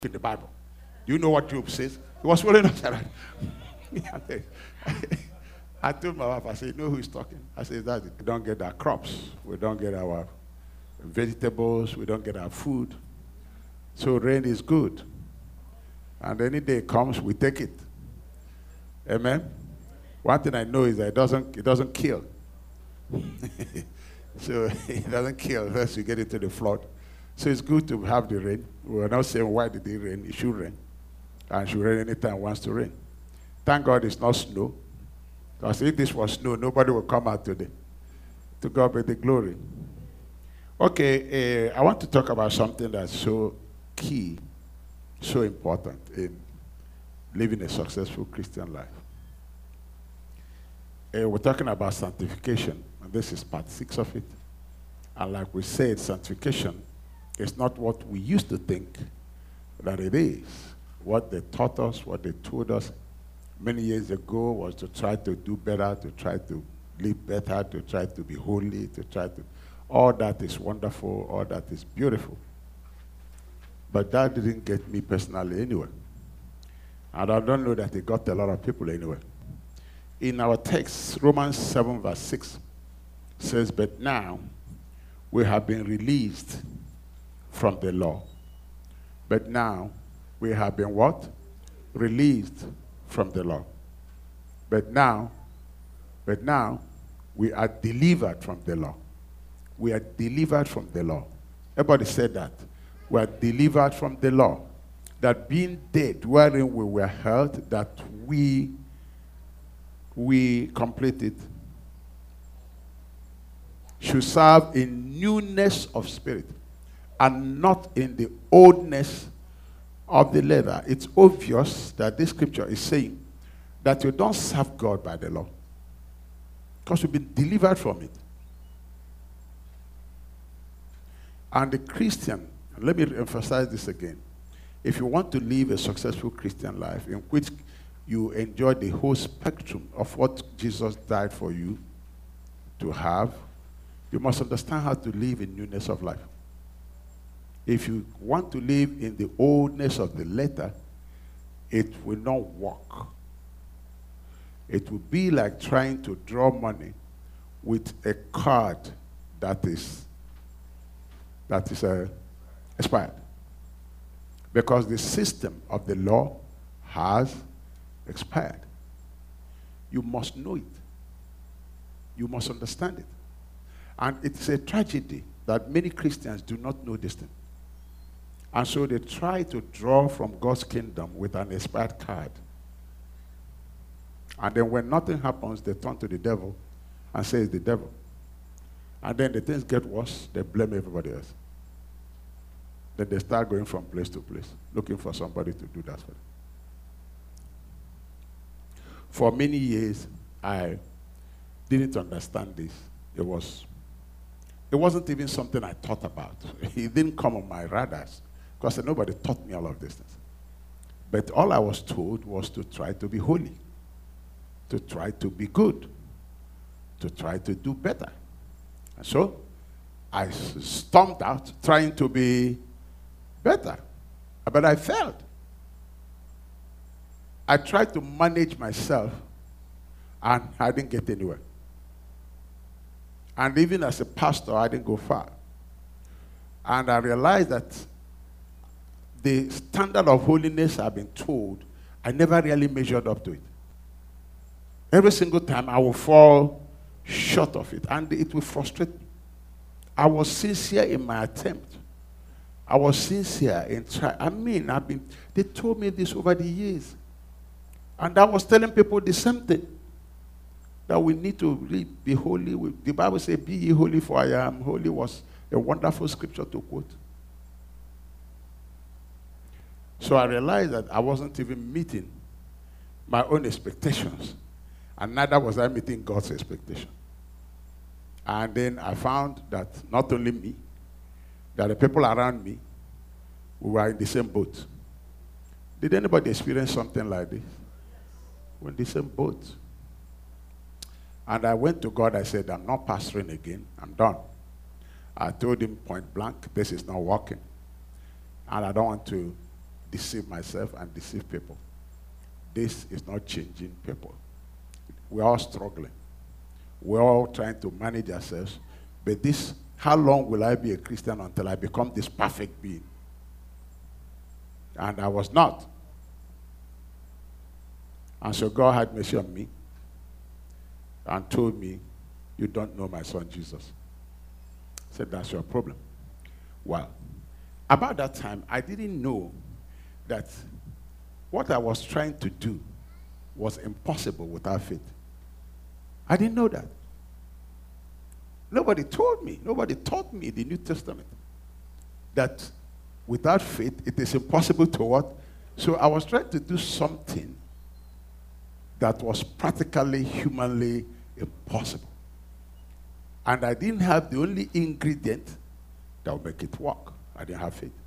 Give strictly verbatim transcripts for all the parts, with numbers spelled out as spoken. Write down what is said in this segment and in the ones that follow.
in the Bible. Do you know what Job says? He was following us around. I told my wife, I said, you know who is talking? I said, that we don't get our crops. We don't get our vegetables. We don't get our food. So rain is good. And any day it comes, we take it. Amen? One thing I know is that it doesn't, it doesn't kill. So it doesn't kill unless you get into the flood. So it's good to have the rain. We're not saying why did it rain. It should rain. And it should rain anytime it wants to rain. Thank God it's not snow. Because if this was snow, nobody will come out today. To God be the glory. Okay, uh, I want to talk about something that's so key, so important in living a successful Christian life. Uh, we're talking about sanctification, and this is part six of it. And like we said, sanctification is not what we used to think that it is. What they taught us, what they told us many years ago was to try to do better, to try to live better, to try to be holy, to try to... All that is wonderful, all that is beautiful. But that didn't get me personally anywhere. And I don't know that it got a lot of people anywhere. In our text, Romans seven verse six says, but now we have been released from the law. But now we have been what? Released from the law. But now, but now we are delivered from the law. We are delivered from the law. Everybody said that. We are delivered from the law. That being dead, wherein we were held, that we, we completed, should serve in newness of spirit and not in the oldness of the letter. It's obvious that this scripture is saying that you don't serve God by the law because you've been delivered from it. And the Christian, let me emphasize this again. If you want to live a successful Christian life in which you enjoy the whole spectrum of what Jesus died for you to have, you must understand how to live in newness of life. If you want to live in the oldness of the letter, it will not work. It will be like trying to draw money with a card that is that is uh, expired. Because the system of the law has expired. You must know it. You must understand it. And it's a tragedy that many Christians do not know this thing. And so they try to draw from God's kingdom with an expired card. And then when nothing happens, they turn to the devil and say it's the devil. And then the things get worse, they blame everybody else. Then they start going from place to place, looking for somebody to do that for them. For many years, I didn't understand this. It was, it wasn't even something I thought about. It didn't come on my radars because nobody taught me all of these things. But all I was told was to try to be holy, to try to be good, to try to do better. And so I stormed out trying to be better. But I failed. I tried to manage myself and I didn't get anywhere. And even as a pastor, I didn't go far. And I realized that the standard of holiness I've been told, I never really measured up to it. Every single time I will fall short of it, and it will frustrate me. I was sincere in my attempt. I was sincere in trying. I mean, I've been, they told me this over the years. And I was telling people the same thing. That we need to really be holy. The Bible says, be ye holy for I am holy was a wonderful scripture to quote. So I realized that I wasn't even meeting my own expectations. And neither was I meeting God's expectation. And then I found that not only me, that the people around me, we were in the same boat. Did anybody experience something like this? We're in the same boat. And I went to God, I said, I'm not pastoring again, I'm done. I told him point blank, this is not working. And I don't want to deceive myself and deceive people. This is not changing people. We're all struggling. We're all trying to manage ourselves. But this, how long will I be a Christian until I become this perfect being? And I was not. And so God had mercy on me and told me, you don't know my son Jesus. I said, that's your problem. Well, about that time, I didn't know that what I was trying to do was impossible without faith. I didn't know that. Nobody told me, nobody taught me the New Testament that without faith, it is impossible to what? So I was trying to do something that was practically, humanly impossible. And I didn't have the only ingredient that would make it work. I didn't have faith.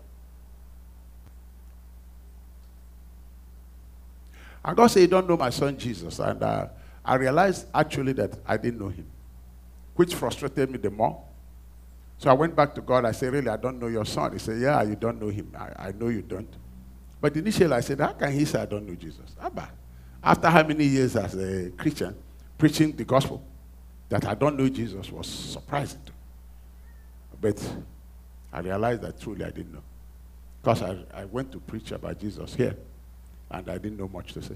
And God said, you don't know my son Jesus. And uh, I realized actually that I didn't know him, which frustrated me the more. So I went back to God. I said, really, I don't know your son. He said, yeah, you don't know him. I, I know you don't. But initially I said, how can he say I don't know Jesus? Abba. After how many years as a Christian preaching the gospel, that I don't know Jesus was surprising to me. But I realized that truly I didn't know. Because I, I went to preach about Jesus here, and I didn't know much to say.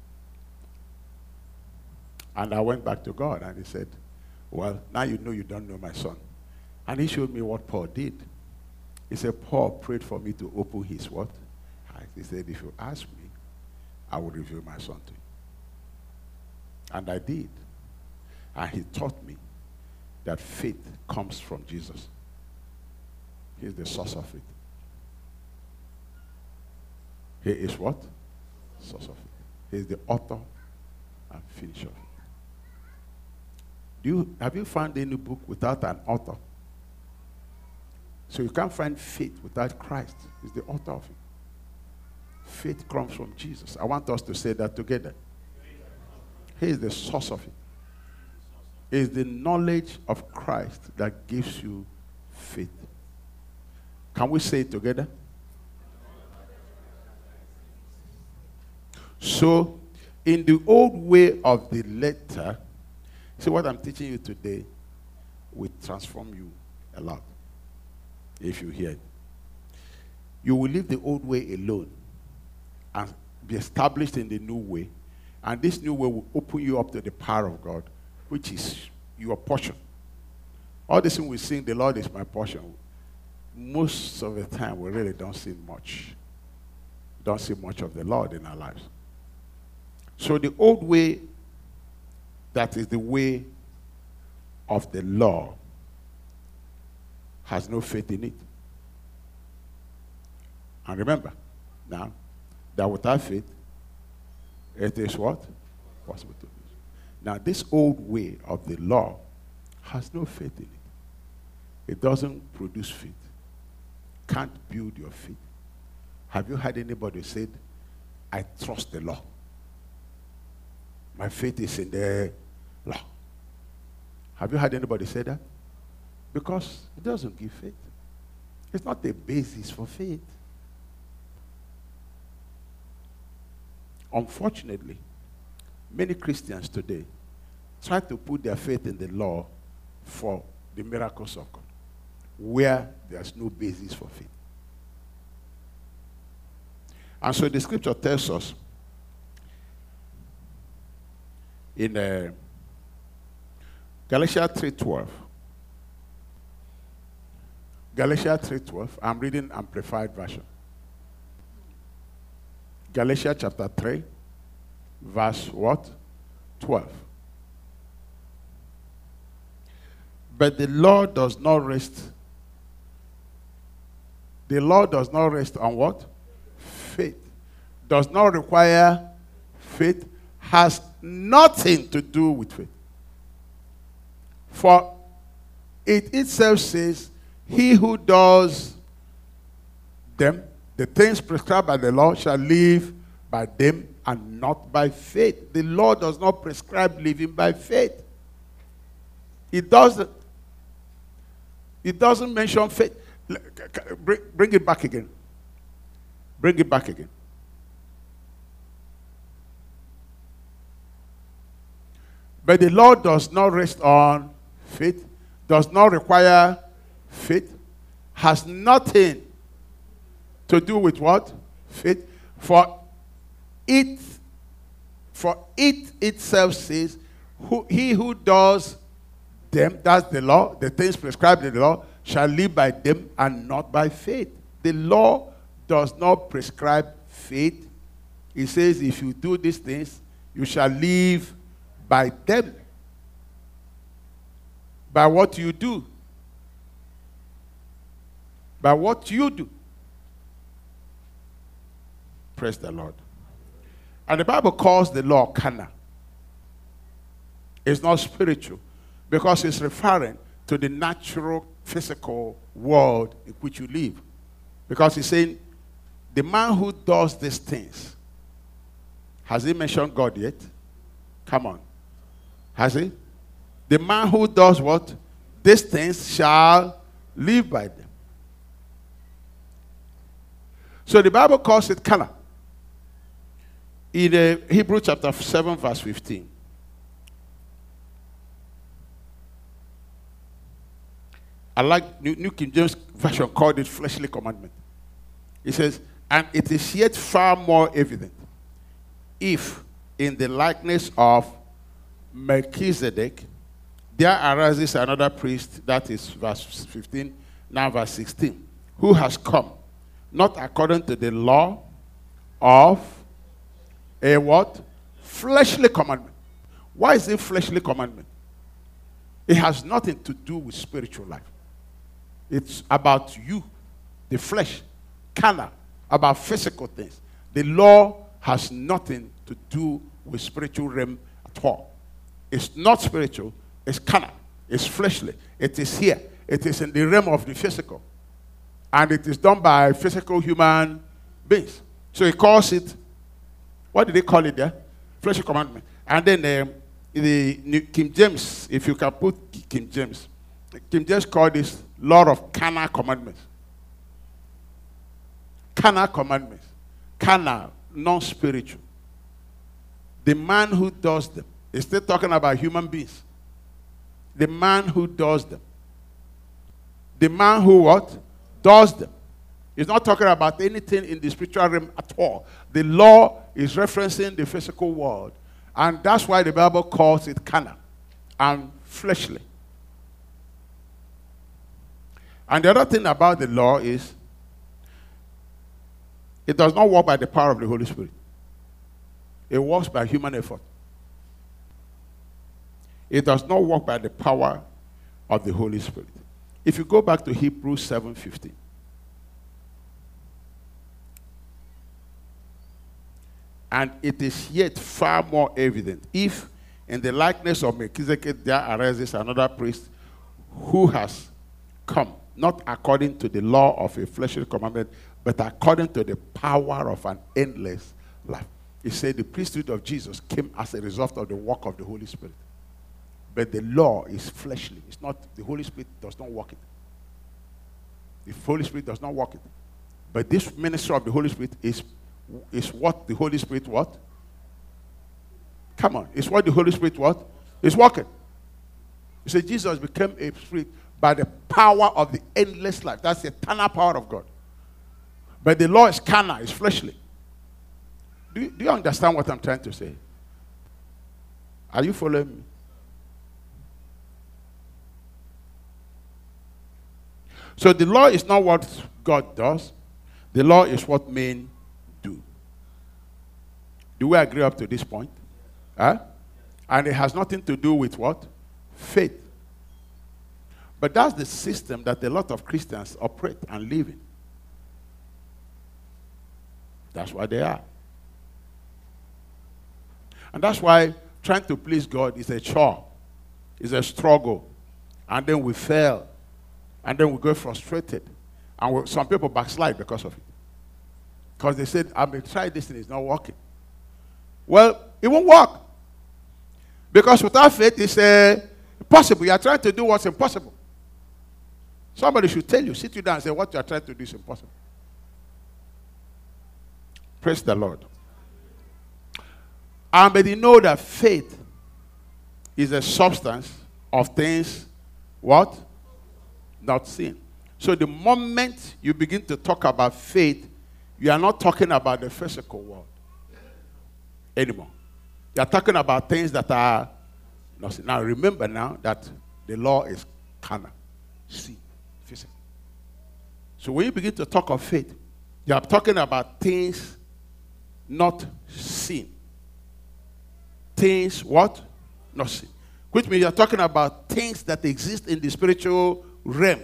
And I went back to God, and he said, well, now you know you don't know my son. And he showed me what Paul did. He said, Paul prayed for me to open his what? Eyes. He said, if you ask me, I will reveal my son to you. And I did. And he taught me that faith comes from Jesus. He's the source of it. He is what? Source of it. He is the author and finisher of it. Do you, have you found any book without an author? So you can't find faith without Christ. He's the author of it. Faith comes from Jesus. I want us to say that together. He is the source of it. It is the knowledge of Christ that gives you faith. Can we say it together? So, in the old way of the letter, see what I'm teaching you today will transform you a lot. If you hear it. You will leave the old way alone and be established in the new way. And this new way will open you up to the power of God, which is your portion. All this thing we sing, the Lord is my portion. Most of the time, we really don't see much. Don't see much of the Lord in our lives. So the old way, that is the way of the law, has no faith in it. And remember, now, that without faith, it is what? Possible to lose. Now, this old way of the law has no faith in it. It doesn't produce faith. Can't build your faith. Have you heard anybody say, I trust the law? My faith is in the law. Have you heard anybody say that? Because it doesn't give faith. It's not the basis for faith. Unfortunately, many Christians today try to put their faith in the law for the miracles of God, where there's no basis for faith. And so the scripture tells us in uh, Galatians three twelve. Galatians three twelve. I'm reading Amplified Version. Galatians chapter three, verse what? twelve. But the law does not rest. The law does not rest on what? Faith. Does not require faith. Has nothing to do with faith. For it itself says, he who does them, the things prescribed by the law, shall live by them and not by faith. The law does not prescribe living by faith. It doesn't. It doesn't mention faith. Bring, bring it back again. Bring it back again. But the law does not rest on faith, does not require faith, has nothing to do with what? Faith. For it, for it itself says, who, he who does them, that's the law, the things prescribed in the law, shall live by them and not by faith. The law does not prescribe faith. It says, if you do these things, you shall live by them. By what you do. By what you do. Praise the Lord. And the Bible calls the law carnal. It's not spiritual, because it's referring to the natural, physical world in which you live. Because he's saying, the man who does these things, has he mentioned God yet? Come on. Has he? The man who does what? These things shall live by them. So the Bible calls it carnal. In uh, Hebrews chapter seven, verse fifteen. I like New, New King James Version called it fleshly commandment. It says, and it is yet far more evident, if in the likeness of Melchizedek there arises another priest, that is verse fifteen, now verse sixteen, who has come, not according to the law of a what? Fleshly commandment. Why is it fleshly commandment? It has nothing to do with spiritual life. It's about you, the flesh, carnal, about physical things. The law has nothing to do with spiritual realm at all. It's not spiritual, it's carnal, it's fleshly. It is here. It is in the realm of the physical. And it is done by physical human beings. So he calls it, what did they call it there? Fleshly commandment. And then um, the New King James, if you can put King James, King James called this law of carnal commandments. Carnal commandments. Carnal, non-spiritual. The man who does them. He's still talking about human beings. The man who does them. The man who what? Does them. He's not talking about anything in the spiritual realm at all. The law is referencing the physical world. And that's why the Bible calls it carnal and fleshly. And the other thing about the law is, it does not work by the power of the Holy Spirit. It works by human effort. It does not work by the power of the Holy Spirit. If you go back to Hebrews seven fifteen. And it is yet far more evident, if in the likeness of Melchizedek there arises another priest who has come, not according to the law of a fleshly commandment, but according to the power of an endless life. He said the priesthood of Jesus came as a result of the work of the Holy Spirit. But the law is fleshly. It's not, the Holy Spirit does not work it. The Holy Spirit does not work it. But this ministry of the Holy Spirit is, is what the Holy Spirit what? Come on. It's what the Holy Spirit what? Is working. You say Jesus became a spirit by the power of the endless life. That's the eternal power of God. But the law is carnal, it's fleshly. Do you, do you understand what I'm trying to say? Are you following me? So the law is not what God does. The law is what men do. Do we agree up to this point? Huh? And it has nothing to do with what? Faith. But that's the system that a lot of Christians operate and live in. That's what they are. And that's why trying to please God is a chore. It's a struggle. And then we fail. And then we go frustrated. And we, some people backslide because of it. Because they said, I've been trying this and it's not working. Well, it won't work. Because without faith, it's uh, impossible. You are trying to do what's impossible. Somebody should tell you, sit you down and say, what you are trying to do is impossible. Praise the Lord. And but you know that faith is a substance of things, what? Not seen. So the moment you begin to talk about faith, you are not talking about the physical world anymore. You are talking about things that are not seen. Now remember now that the law is carnal, see, physical. So when you begin to talk of faith, you are talking about things not seen. Things what? Not seen. Which means you're talking about things that exist in the spiritual realm.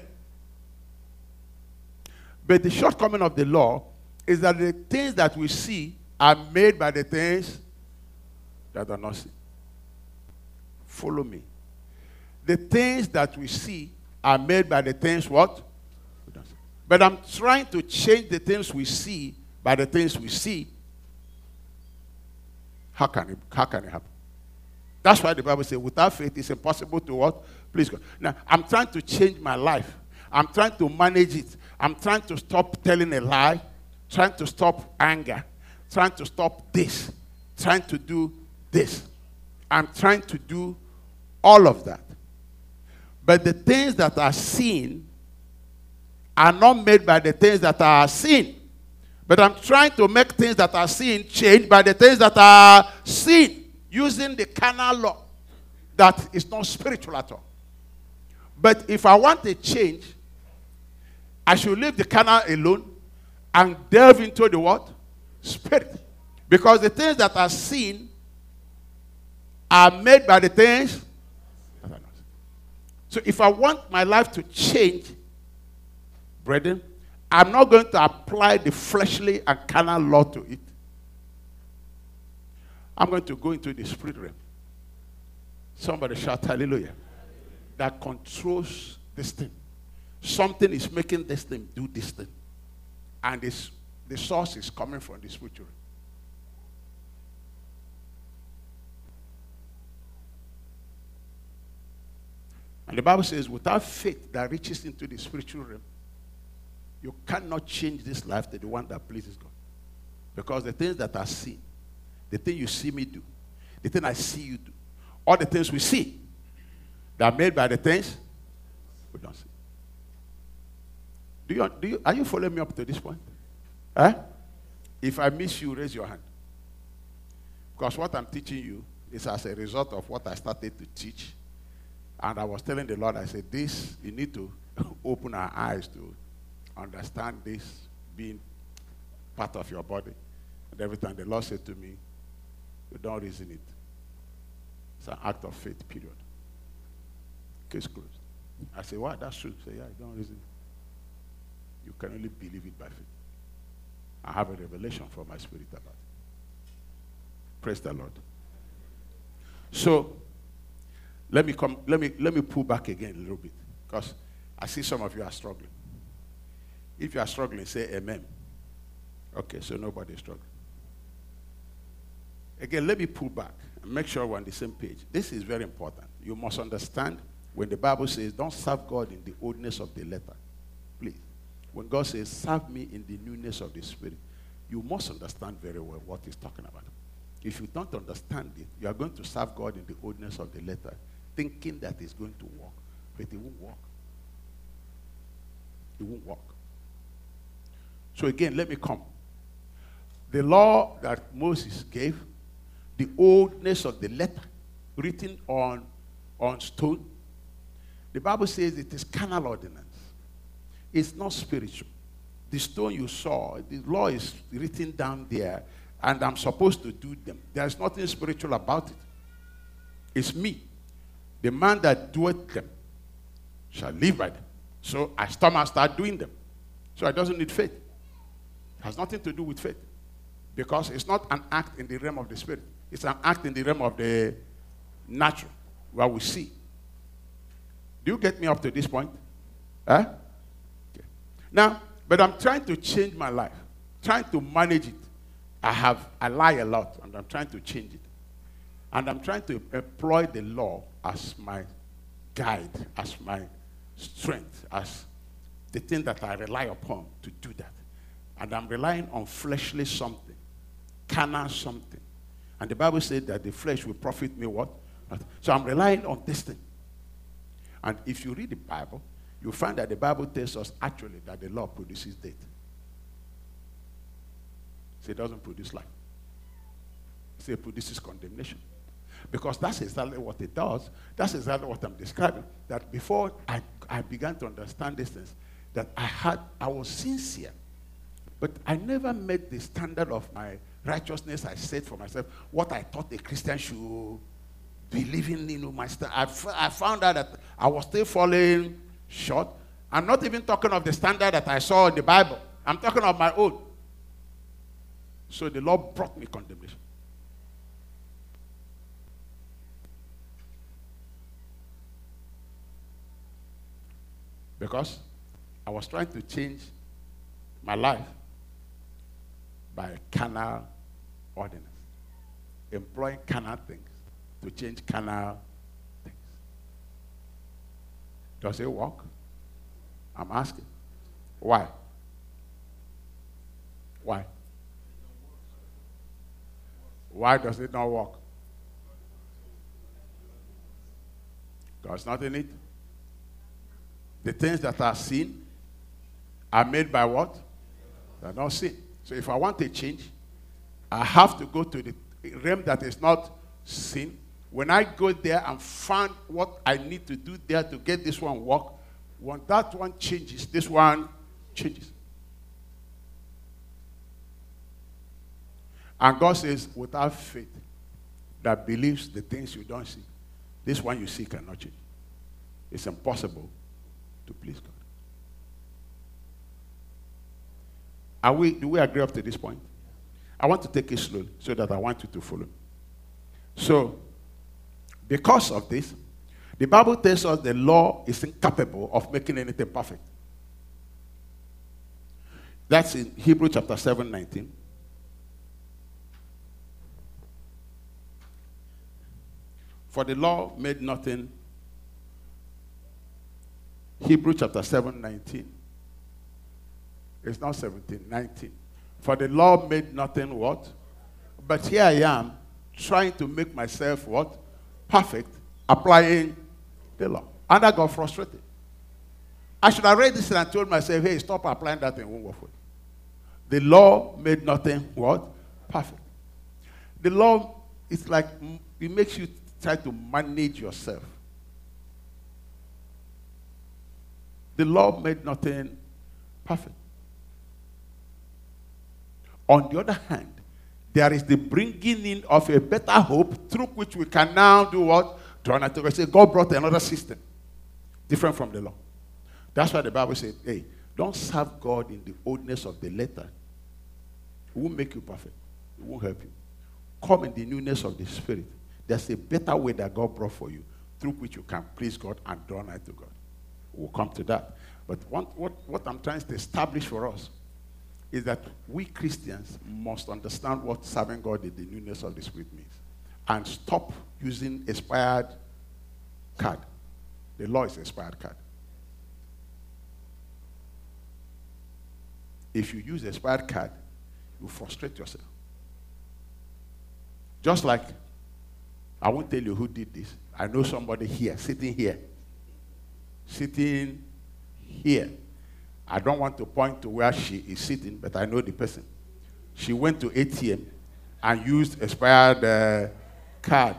But the shortcoming of the law is that the things that we see are made by the things that are not seen. Follow me. The things that we see are made by the things what? But I'm trying to change the things we see by the things we see. How can it, how can it happen? That's why the Bible says, without faith, it's impossible to what? Please God. Now, I'm trying to change my life. I'm trying to manage it. I'm trying to stop telling a lie, trying to stop anger, trying to stop this, trying to do this. I'm trying to do all of that. But the things that are seen are not made by the things that are seen. But I'm trying to make things that are seen change by the things that are seen, using the carnal law that is not spiritual at all. But if I want a change, I should leave the carnal alone and delve into the what? Spirit. Because the things that are seen are made by the things that are not. So if I want my life to change, brethren, I'm not going to apply the fleshly and carnal law to it. I'm going to go into the spirit realm. Somebody shout hallelujah. That controls this thing. Something is making this thing do this thing. And this, the source is coming from the spiritual realm. And the Bible says, without faith that reaches into the spiritual realm, you cannot change this life to the one that pleases God. Because the things that are seen, the thing you see me do, the thing I see you do, all the things we see, they are made by the things we don't see. Do you, do you, are you following me up to this point? Eh? If I miss you, raise your hand. Because what I'm teaching you is as a result of what I started to teach. And I was telling the Lord, I said, this, you need to open our eyes to understand this being part of your body. And every time the Lord said to me, you don't reason it. It's an act of faith, period. Case closed. I said, wow, that's true. Say, yeah, you don't reason it. You can only believe it by faith. I have a revelation from my spirit about it. Praise the Lord. So, let me come, let me let me pull back again a little bit. Because I see some of you are struggling. If you are struggling, say amen. Okay, so nobody is struggling. Again, let me pull back and make sure we're on the same page. This is very important. You must understand when the Bible says, don't serve God in the oldness of the letter. Please. When God says, serve me in the newness of the spirit, you must understand very well what he's talking about. If you don't understand it, you are going to serve God in the oldness of the letter, thinking that it's going to work, but it won't work. It won't work. So again, let me come. The law that Moses gave, the oldness of the letter, written on, on stone, the Bible says it is carnal ordinance. It's not spiritual. The stone you saw, the law is written down there, and I'm supposed to do them. There's nothing spiritual about it. It's me. The man that doeth them shall live by them. So I start and start doing them. So it doesn't need faith. It has nothing to do with faith. Because it's not an act in the realm of the spirit. It's an act in the realm of the natural, where we see. Do you get me up to this point? Huh? Okay. Now, but I'm trying to change my life. Trying to manage it. I have, I lie a lot, and I'm trying to change it. And I'm trying to employ the law as my guide, as my strength, as the thing that I rely upon to do that. And I'm relying on fleshly something carnal something. And the Bible said that the flesh will profit me what? Nothing. So I'm relying on this thing. And if you read the Bible, you'll find that the Bible tells us actually that the law produces death. So it doesn't produce life. So it produces condemnation. Because that's exactly what it does. That's exactly what I'm describing. That before I, I began to understand these things, that I had, I was sincere. But I never met the standard of my righteousness I set for myself, what I thought a Christian should be living in. My st- I, f- I found out that I was still falling short. I'm not even talking of the standard that I saw in the Bible. I'm talking of my own. So the Lord brought me condemnation. Because I was trying to change my life by carnal ordinance, employing carnal things to change carnal things. Does it work? I'm asking. Why? Why? Why does it not work? God's not in it. The things that are seen are made by what? They are not seen. So if I want a change, I have to go to the realm that is not seen. When I go there and find what I need to do there to get this one work, when that one changes, this one changes. And God says, without faith that believes the things you don't see, this one you see cannot change. It's impossible to please God. Are we, do we agree up to this point? I want to take it slowly so that I want you to follow. So, because of this, the Bible tells us the law is incapable of making anything perfect. That's in Hebrews chapter seven, nineteen. For the law made nothing. Hebrews chapter seven, nineteen. It's not seventeen, nineteen. For the law made nothing what? But here I am trying to make myself what? Perfect, applying the law. And I got frustrated. I should have read this and told myself, hey, stop applying that in one way. The law made nothing what? Perfect. The law is like, it makes you try to manage yourself. The law made nothing perfect. On the other hand, there is the bringing in of a better hope through which we can now do what? Draw nigh to God. Say, God brought another system different from the law. That's why the Bible said, hey, don't serve God in the oldness of the letter. It won't make you perfect. It won't help you. Come in the newness of the Spirit. There's a better way that God brought for you through which you can please God and draw nigh to God. We'll come to that. But what, what, what I'm trying to establish for us is that we Christians must understand what serving God in the newness of the Spirit means and stop using expired card. The law is expired card. If you use expired card, you frustrate yourself. Just like, I won't tell you who did this. I know somebody here, sitting here. Sitting here. I don't want to point to where she is sitting, but I know the person. She went to A T M and used expired uh, card.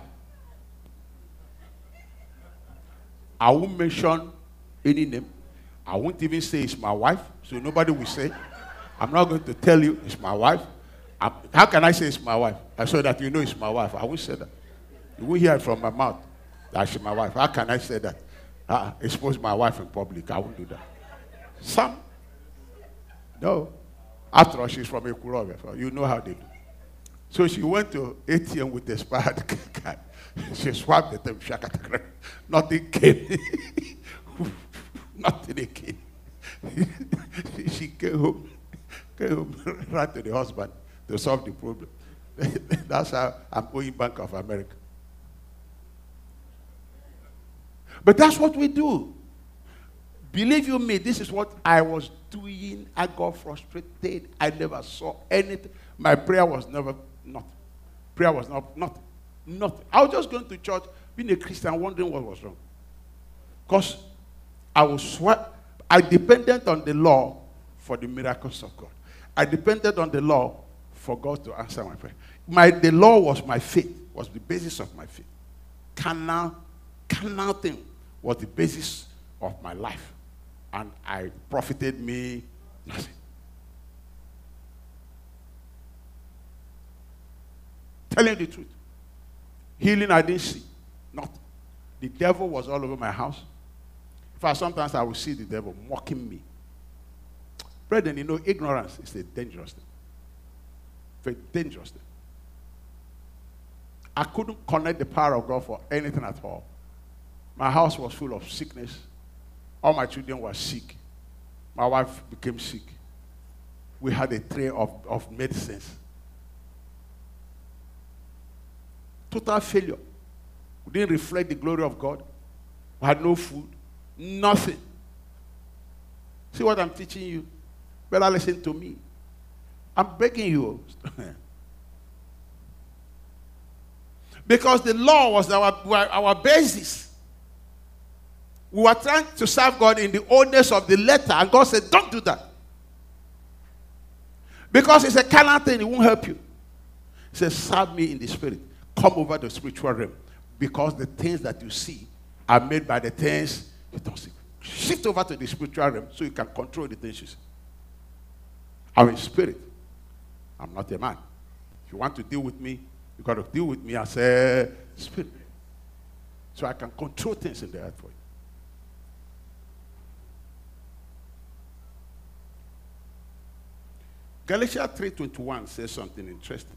I won't mention any name. I won't even say it's my wife, so nobody will say. I'm not going to tell you it's my wife. I'm, how can I say it's my wife? So that you know it's my wife. I won't say that. You won't hear it from my mouth that she's my wife. How can I say that? Uh, expose my wife in public. I won't do that. Some. No. After all, she's from Ekurove. You know how they do. So she went to A T M with expired card. She swapped the time. Nothing came. Nothing came. She came home. Came home, ran to the husband to solve the problem. That's how I'm owing Bank of America. But that's what we do. Believe you me, this is what I was doing. I got frustrated. I never saw anything. My prayer was never, Nothing. Prayer was not, nothing. Nothing. I was just going to church, being a Christian, wondering what was wrong. Because I was sweat. I depended on the law for the miracles of God. I depended on the law for God to answer my prayer. My, the law was my faith, was the basis of my faith. Carnal, carnal thing was the basis of my life. And I profited me nothing. Telling the truth. Healing I didn't see. Nothing. The devil was all over my house. In fact, sometimes I would see the devil mocking me. Brethren, you know, ignorance is a dangerous thing. Very dangerous thing. I couldn't connect the power of God for anything at all. My house was full of sickness. All my children were sick. My wife became sick. We had a tray of, of medicines. Total failure. We didn't reflect the glory of God. We had no food. Nothing. See what I'm teaching you? Better listen to me. I'm begging you. Because the law was our, our basis. We were trying to serve God in the oldness of the letter, and God said, don't do that. Because it's a carnal thing, it won't help you. He says, serve me in the spirit. Come over the spiritual realm. Because the things that you see are made by the things you don't see. Shift over to the spiritual realm so you can control the things you see. I'm in spirit. I'm not a man. If you want to deal with me, you got to deal with me as a spirit. So I can control things in the earth for you. Galatians three twenty-one says something interesting.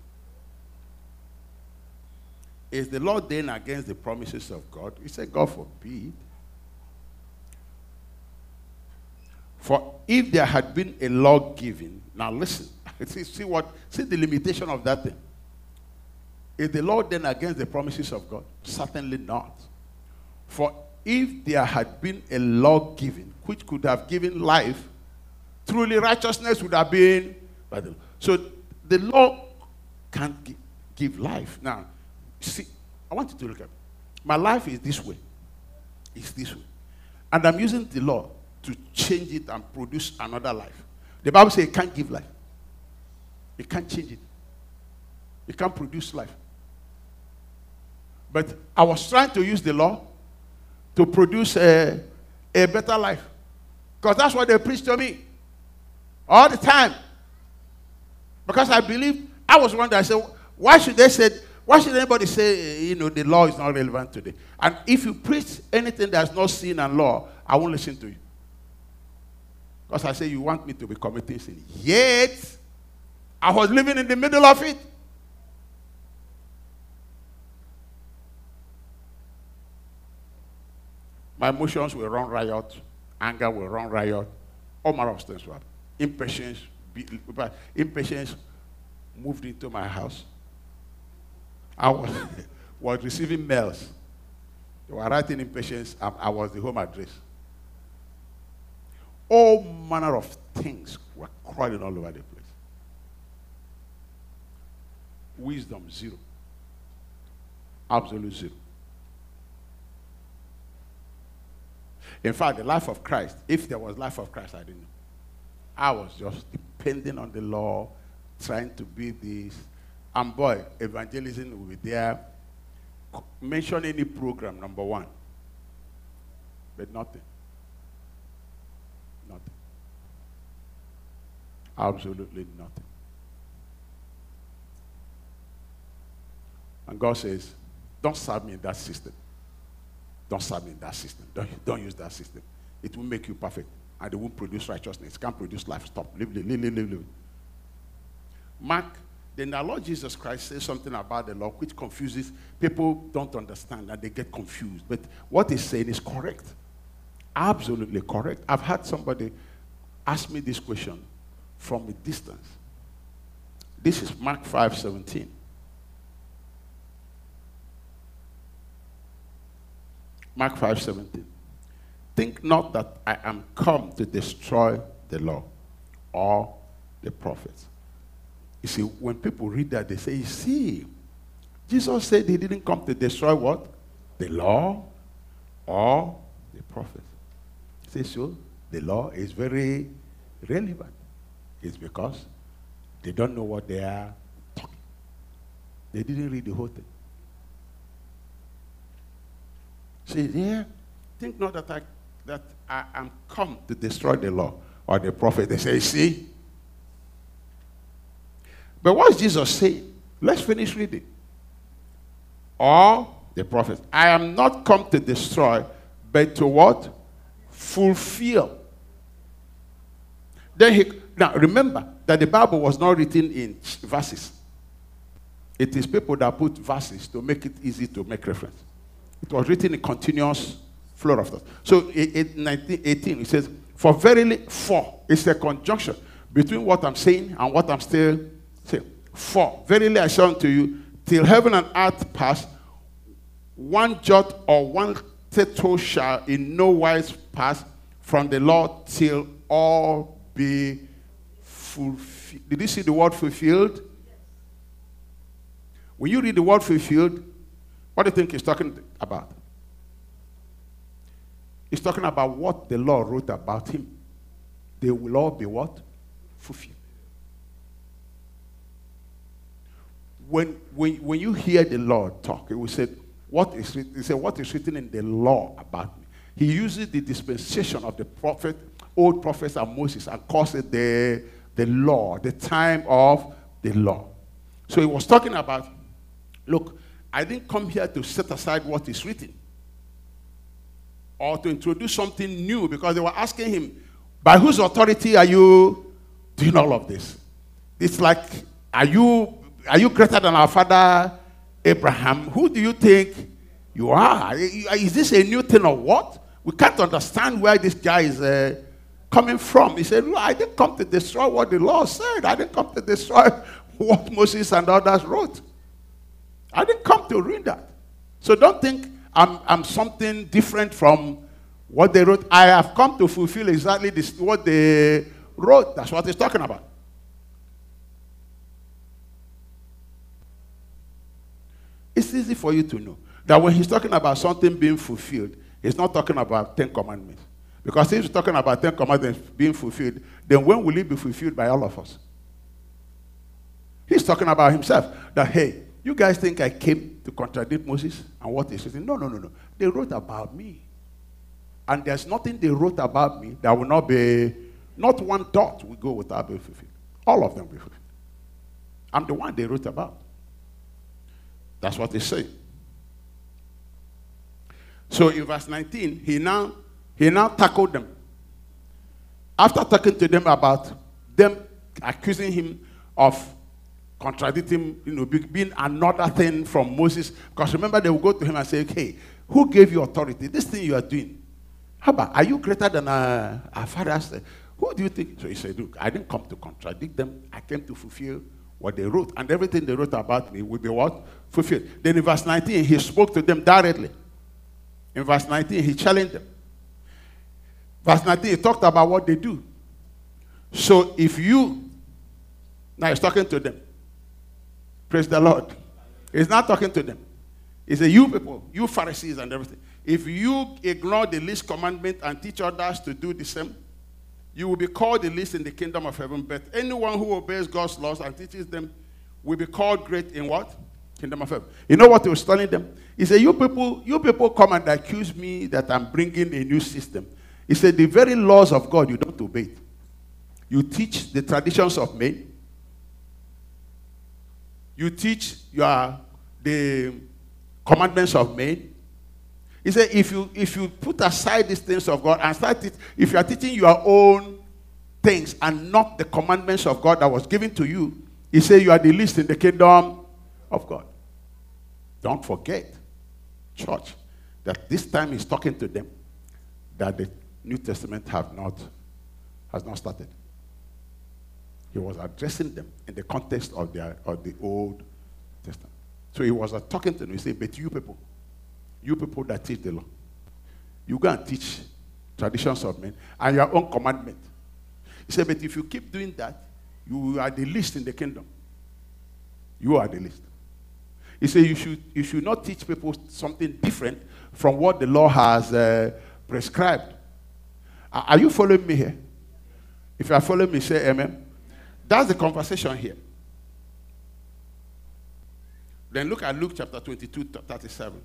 Is the law then against the promises of God? He said, God forbid. For if there had been a law given, now listen, see, see what, see the limitation of that thing. Is the law then against the promises of God? Certainly not. For if there had been a law given, which could have given life, truly righteousness would have been by the law. So the law can't give, give life. Now, see, I want you to look at it. My life is this way. It's this way. And I'm using the law to change it and produce another life. The Bible says it can't give life. It can't change it. It can't produce life. But I was trying to use the law to produce a, a better life. Because that's what they preach to me. All the time. Because I believe, I was one that said, why should they say, why should anybody say, you know, the law is not relevant today? And if you preach anything that's not sin and law, I won't listen to you. Because I say, you want me to be committing sin. Yet, I was living in the middle of it. My emotions will run riot. Anger will run riot. All manner of things will happen. Impatience, impatience moved into my house. I was, was receiving mails. They were writing impatience. I, I was the home address. All manner of things were crawling all over the place. Wisdom, zero. Absolute zero. In fact, the life of Christ, if there was life of Christ, I didn't know. I was just depending on the law, trying to be this. And boy, evangelism will be there. Mention any program, number one. But nothing. Nothing. Absolutely nothing. And God says, don't serve me in that system. Don't serve me in that system. Don't, don't use that system. It will make you perfect. And it won't produce righteousness. It can't produce life. Stop. Live, live, live, live, live. Mark, then the Lord Jesus Christ says something about the law which confuses. People don't understand and they get confused. But what he's saying is correct. Absolutely correct. I've had somebody ask me this question from a distance. This is Mark five seventeen. Mark five seventeen. Think not that I am come to destroy the law or the prophets. You see, when people read that, they say, you see, Jesus said he didn't come to destroy what? The law or the prophets. Say so, the law is very relevant. It's because they don't know what they are talking. They didn't read the whole thing. See, yeah, think not that I that I am come to destroy the law or the prophet. They say, see. But what's Jesus saying? Let's finish reading. Or the prophets. I am not come to destroy, but to what? Fulfill. Then he, now remember that the Bible was not written in verses. It is people that put verses to make it easy to make reference. It was written in continuous flow of thought. So in nineteen eighteen, it says, for verily, for, it's a conjunction between what I'm saying and what I'm still saying. For, verily I say unto you, till heaven and earth pass, one jot or one tittle shall in no wise pass from the law till all be fulfilled. Did you see the word fulfilled? When you read the word fulfilled, what do you think he's talking about? He's talking about what the law wrote about him. They will all be what? Fulfilled. When, when, when you hear the Lord talk, it will say, what is written, he said, what is written in the law about me? He uses the dispensation of the prophet, old prophets and Moses, and calls it the, the law, the time of the law. So he was talking about, look, I didn't come here to set aside what is written or to introduce something new, because they were asking him, by whose authority are you doing all of this? It's like, are you, are you greater than our father Abraham? Who do you think you are? Is this a new thing or what? We can't understand where this guy is uh, coming from. He said, no, I didn't come to destroy what the law said. I didn't come to destroy what Moses and others wrote. I didn't come to ruin that. So don't think I'm, I'm something different from what they wrote. I have come to fulfill exactly this, what they wrote. That's what he's talking about. It's easy for you to know that when he's talking about something being fulfilled, he's not talking about Ten Commandments. Because if he's talking about Ten Commandments being fulfilled, then when will it be fulfilled by all of us? He's talking about himself. That, hey, you guys think I came to contradict Moses and what is written? No, no, no, no. They wrote about me. And there's nothing they wrote about me that will not be, not one dot will go without being fulfilled. All of them will be fulfilled. I'm the one they wrote about. That's what they say. So in verse nineteen, he now, he now tackled them. After talking to them about them accusing him of contradicting, you know, being another thing from Moses. Because remember, they will go to him and say, hey, who gave you authority? This thing you are doing. How about, are you greater than uh, our fathers? Who do you think? So he said, look, I didn't come to contradict them. I came to fulfill what they wrote. And everything they wrote about me will be what? Fulfilled. Then in verse nineteen, he spoke to them directly. In verse nineteen, he challenged them. Verse nineteen, he talked about what they do. So if you, now he's talking to them. Praise the Lord. He's not talking to them. He said, you people, you Pharisees and everything, if you ignore the least commandment and teach others to do the same, you will be called the least in the kingdom of heaven. But anyone who obeys God's laws and teaches them will be called great in what? Kingdom of heaven. You know what he was telling them? He said, you people, you people come and accuse me that I'm bringing a new system. He said, the very laws of God, you don't obey it. You teach the traditions of men. You teach your, the commandments of men. He said, if you, if you put aside these things of God and start it, if you are teaching your own things and not the commandments of God that was given to you, he said, you are the least in the kingdom of God. Don't forget, church, that this time he's talking to them, that the New Testament have not, has not started. He was addressing them in the context of, their, of the Old Testament. So he was uh, talking to them. He said, but you people, you people that teach the law, you go and teach traditions of men and your own commandment. He said, but if you keep doing that, you are the least in the kingdom. You are the least. He said you should, you should not teach people something different from what the law has uh, prescribed. Are you following me here? If you are following me, say amen. That's the conversation here. Then look at Luke chapter twenty-two, thirty-seven.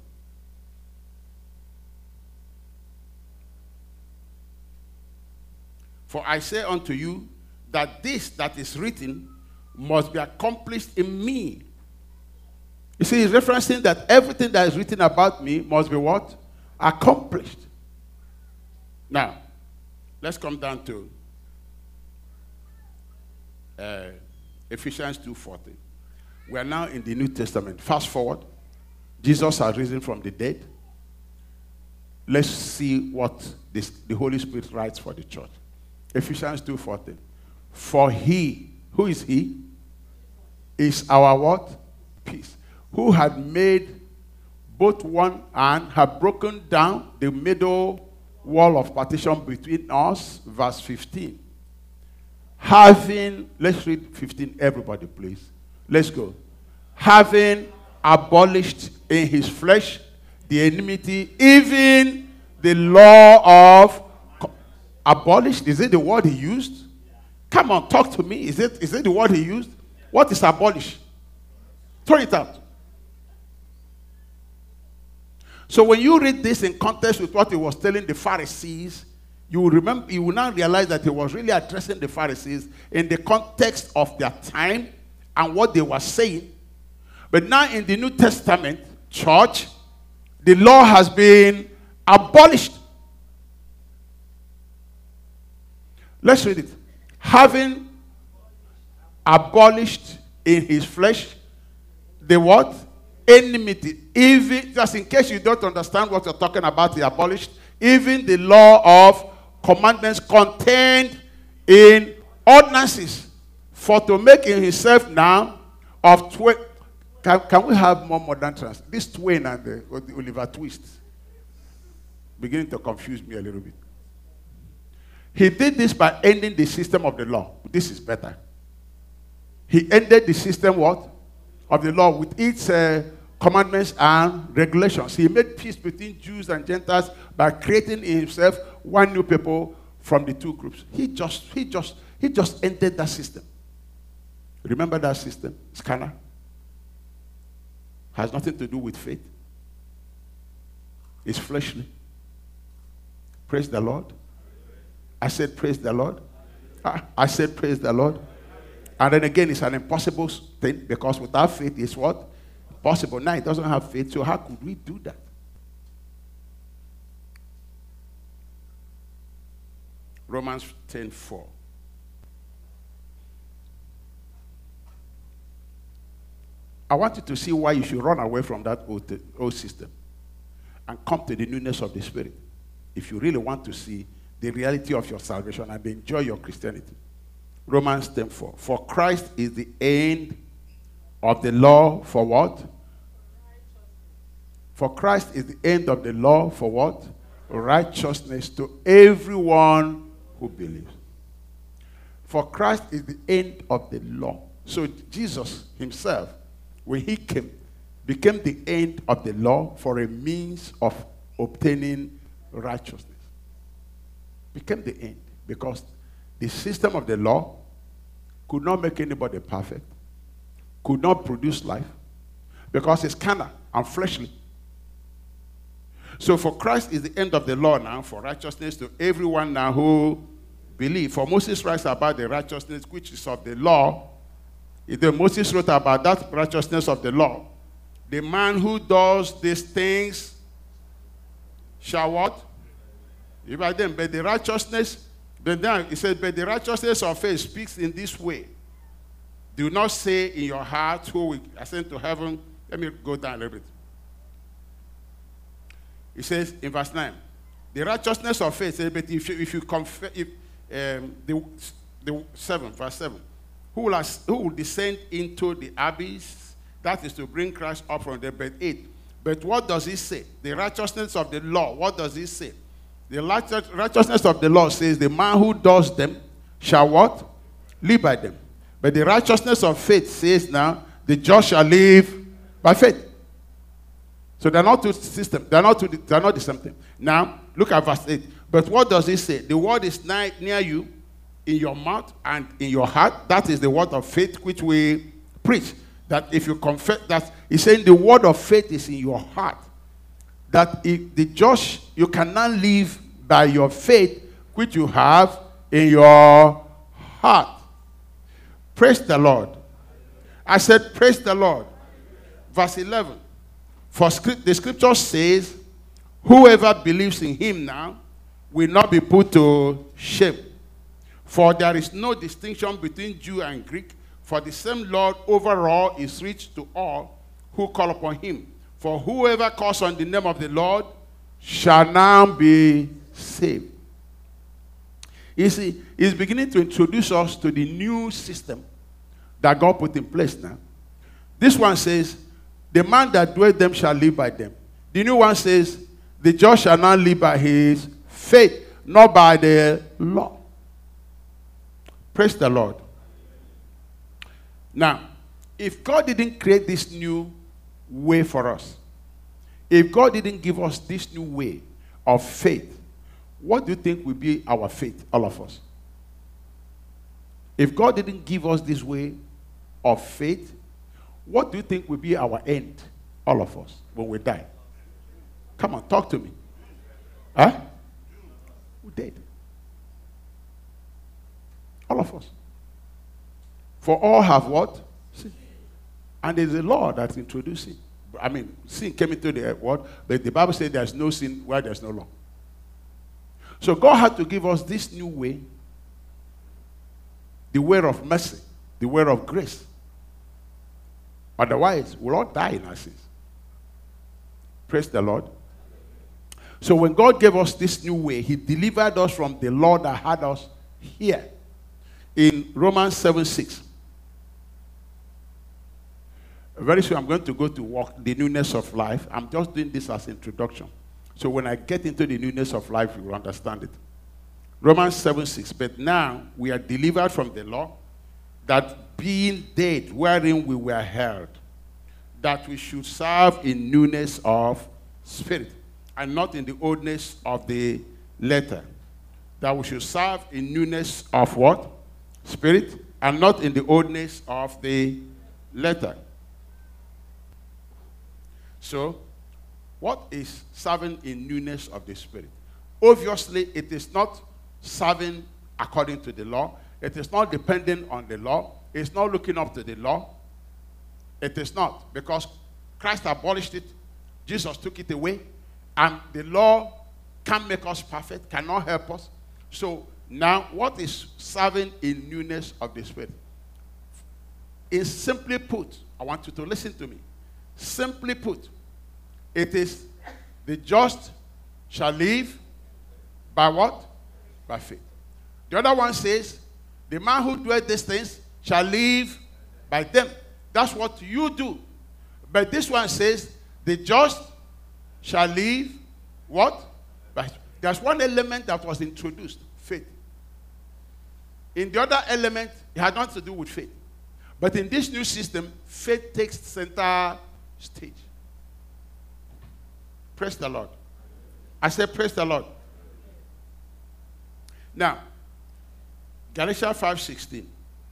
For I say unto you that this that is written must be accomplished in me. You see, he's referencing that everything that is written about me must be what? Accomplished. Now, let's come down to uh, Ephesians two forty. We are now in the New Testament. Fast forward. Jesus has risen from the dead. Let's see what this, the Holy Spirit writes for the church. Ephesians two forty. For he, who is he? Is our what? Peace. Who had made both one and had broken down the middle wall of partition between us. Verse fifteen. Having, let's read fifteen, everybody please. Let's go. Having abolished in his flesh the enmity, even the law of abolished. Is it the word he used? Come on, talk to me. Is it, is it the word he used? What is abolish? Throw it out. So when you read this in context with what he was telling the Pharisees, you will remember, you will now realize that he was really addressing the Pharisees in the context of their time and what they were saying. But now in the New Testament church, the law has been abolished. Let's read it. Having abolished in his flesh the what? Enmity. Even, just in case you don't understand what you're talking about, he abolished even the law of commandments contained in ordinances, for to make in himself now of twain. Can, can we have more modern trans? This twain and the, or the Oliver Twist beginning to confuse me a little bit. He did this by ending the system of the law. This is better. He ended the system what? Of the law with its uh, commandments and regulations. He made peace between Jews and Gentiles by creating in himself one new people from the two groups. He just, he just, he just ended that system. Remember that system? Scanner. Has nothing to do with faith. It's fleshly. Praise the Lord. I said praise the Lord. I said praise the Lord. And then again, it's an impossible thing because without faith, it's what? Possible. Now it doesn't have faith, so how could we do that? Romans ten four. I want you to see why you should run away from that old, old system and come to the newness of the Spirit if you really want to see the reality of your salvation and enjoy your Christianity. Romans ten four. For Christ is the end of the law for what? For Christ is the end of the law for what? Righteousness to everyone who believes. For Christ is the end of the law. So Jesus himself, when he came, became the end of the law for a means of obtaining righteousness. Became the end because the system of the law could not make anybody perfect, could not produce life, because it's carnal and fleshly. So for Christ is the end of the law now, for righteousness to everyone now who believes. For Moses writes about the righteousness which is of the law. The Moses wrote about that righteousness of the law. The man who does these things shall what? But then, but the righteousness, but then it says, but the righteousness of faith speaks in this way. Do not say in your heart, who will ascend to heaven. Let me go down a little bit. It says in verse nine, the righteousness of faith says, but if you, if you confess, if, um, the, the seven, verse seven, who will, who will descend into the abyss? That is to bring Christ up from the bed. eight. But what does he say? The righteousness of the law, what does he say? The righteousness of the law says the man who does them shall what? Live by them. But the righteousness of faith says now The just shall live by faith. So they're not two systems. They're not two, they're not the same thing. Now, look at verse eight. But what does it say? The word is nigh, near you, in your mouth and in your heart. That is the word of faith which we preach. That if you confess, that he's saying the word of faith is in your heart. That if the just, you cannot live by your faith which you have in your heart. Praise the Lord. I said, praise the Lord. Verse eleven. For script, the scripture says, whoever believes in him now will not be put to shame. For there is no distinction between Jew and Greek, for the same Lord over all is rich to all who call upon him. For whoever calls on the name of the Lord shall now be saved. You see, he's beginning to introduce us to the new system that God put in place now. This one says, the man that dwelleth them shall live by them. The new one says, the just shall not live by his faith, not by the law. Praise the Lord. Now, if God didn't create this new way for us, if God didn't give us this new way of faith, what do you think will be our faith, all of us? If God didn't give us this way of faith, what do you think will be our end, all of us, when we die? Come on, talk to me. Huh? We're dead. All of us. For all have what? Sin. And there's a law that's introducing. I mean, sin came into the world, but the Bible says there's no sin where there's no law. So God had to give us this new way, the way of mercy, the way of grace. Otherwise, we'll all die in our sins. Praise the Lord. So when God gave us this new way, he delivered us from the law that had us here. In Romans seven six. Very soon I'm going to go to walk the newness of life. I'm just doing this as introduction. So when I get into the newness of life, you will understand it. Romans seven six. But now we are delivered from the law, that being dead wherein we were held, that we should serve in newness of spirit, and not in the oldness of the letter. That we should serve in newness of what? Spirit, and not in the oldness of the letter. So, what is serving in newness of the Spirit? Obviously, it is not serving according to the law. It is not dependent on the law. It's not looking up to the law. It is not, because Christ abolished it. Jesus took it away. And the law can't make us perfect, cannot help us. So, now, what is serving in newness of the Spirit? Is simply put, I want you to listen to me. Simply put, it is the just shall live by what? By faith. The other one says, the man who doeth these things shall live by them. That's what you do. But this one says, the just shall live what? By. There's one element that was introduced, faith. In the other element, it had nothing to do with faith. But in this new system, faith takes center stage. Praise the Lord. I said, praise the Lord. Now, Galatians five sixteen.